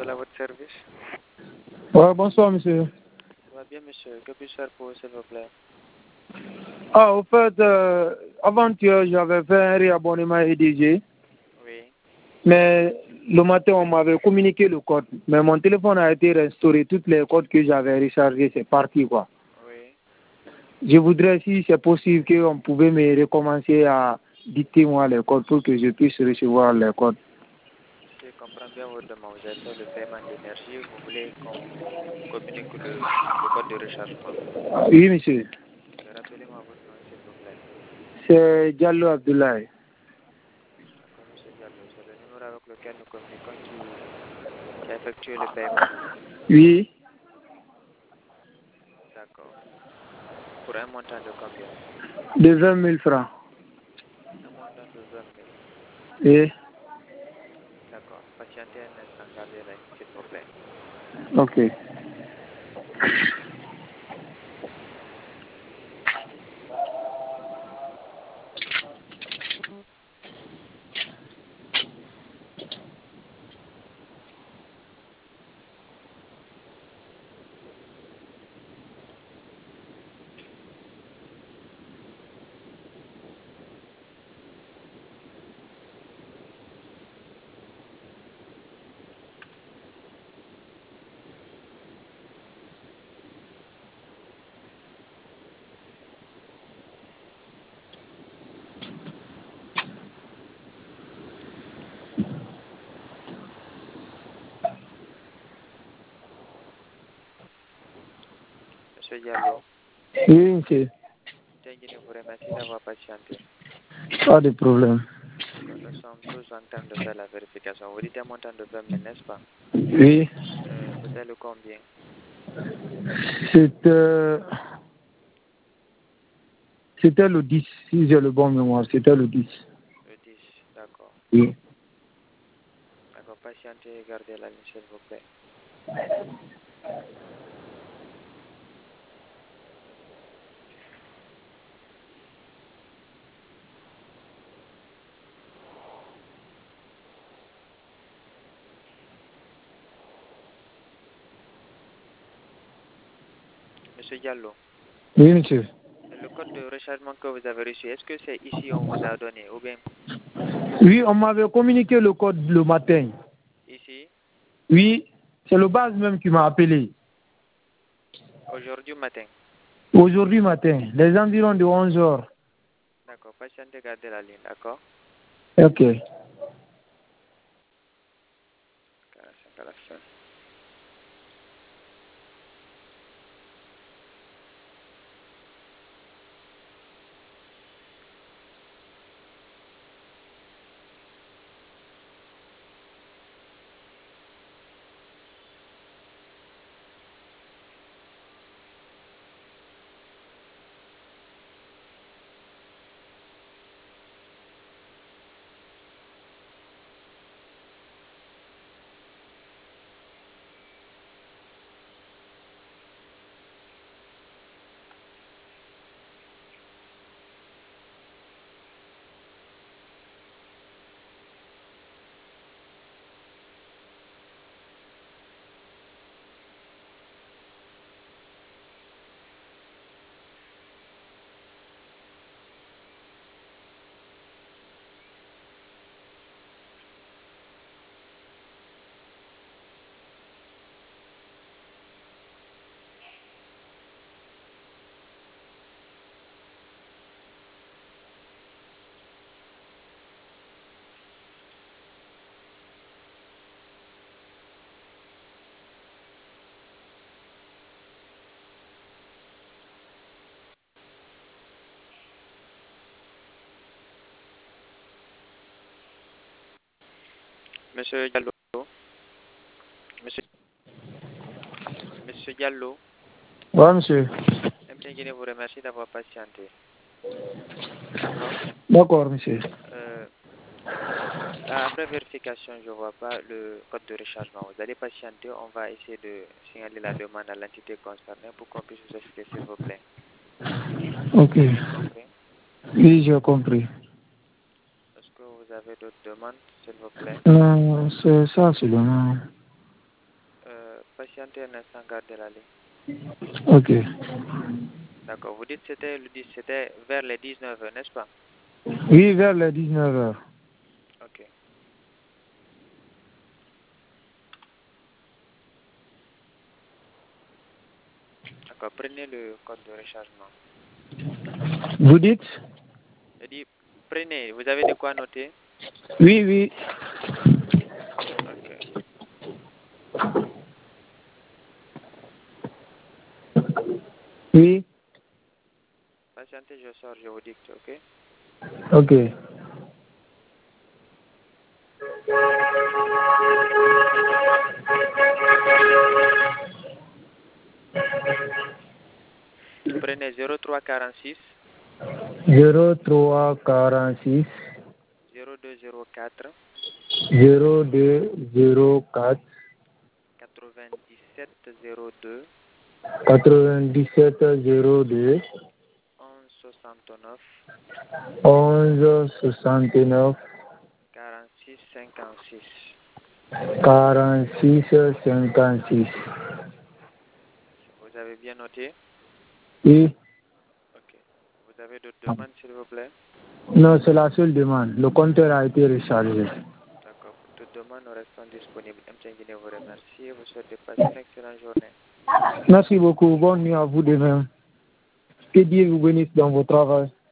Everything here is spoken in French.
Total à votre service. Ouais, bonsoir, monsieur. Ça va bien, monsieur. Que puis-je faire pour vous, s'il vous plaît? Ah, au fait, avant-hier, j'avais fait un réabonnement EDG, Oui. mais le matin, on m'avait communiqué le code. Mais mon téléphone a été restauré. Tous les codes que j'avais rechargés, c'est parti, quoi. Oui. Je voudrais, si c'est possible, qu'on pouvait me recommencer à dicter moi les codes pour que je puisse recevoir les codes. Si je comprends bien votre demande, vous avez fait le paiement d'énergie, vous voulez qu'on vous communique le code de rechargement. Oui, monsieur. Rappelez-moi votre nom, s'il vous plaît. C'est Diallo Abdoulaye. D'accord, monsieur Diallo. C'est le numéro avec lequel nous communiquons qui a effectué le paiement. Oui, D'accord. Pour un montant de combien? de 20 000 francs. Un montant de 20 000. Oui, D'accord. Patientez un instant, gardez la ligne, s'il vous plaît. ok. Monsieur Diallo, Oui, monsieur. je vous remercie d'avoir patienté. Pas de problème. D'accord. Nous sommes tous en train de faire la vérification. Vous dites un montant de 20 000, n'est-ce pas? Oui, C'était le combien? c'était le 10, si j'ai le bon mémoire, c'était le 10. Le 10. D'accord. Oui. D'accord. Patientez et gardez la ligne, s'il vous plaît. Monsieur Diallo, Oui, monsieur. le code de rechargement que vous avez reçu, est-ce que c'est ici on vous a donné ou bien Oui, on m'avait communiqué le code le matin. ici, Oui, c'est le base même qui m'a appelé. aujourd'hui matin? Aujourd'hui matin, les environs de 11 heures. D'accord. Patientez, gardez la ligne, d'accord? Ok. 45 à la fin. Monsieur Diallo, monsieur, monsieur Diallo, Ouais, monsieur. je vous remercie d'avoir patienté. D'accord? D'accord, monsieur. Après vérification, je ne vois pas le code de rechargement. Vous allez patienter, on va essayer de signaler la demande à l'entité concernée pour qu'on puisse vous assister, s'il vous plaît. Ok. Vous avez compris? Oui, j'ai compris. Est-ce que vous avez d'autres demandes, s'il vous plaît? Non, c'est ça seulement. patienter un instant, gardez la ligne. Ok. D'accord. Vous dites que c'était vers les 19h, n'est-ce pas? Oui, vers les 19h. Ok. D'accord. Prenez le code de rechargement. Vous dites? Je dis, prenez. Vous avez de quoi noter? Oui, oui. Ok. Oui. Patientez, je sors, je vous dicte, ok? Ok. Prenez 0346 0346 0204 0204 9702 9702 1169 1169 46 56. 46 56. Vous avez bien noté? Oui. Ok. Vous avez d'autres demandes, s'il vous plaît? Non, c'est la seule demande. Le compteur a été rechargé. D'accord. Pour toute demande, nous restons disponibles. MTN Guinée vous remercie et vous souhaite de passer une excellente journée. Merci beaucoup. Bonne nuit à vous de même. Que Dieu vous bénisse dans votre travail.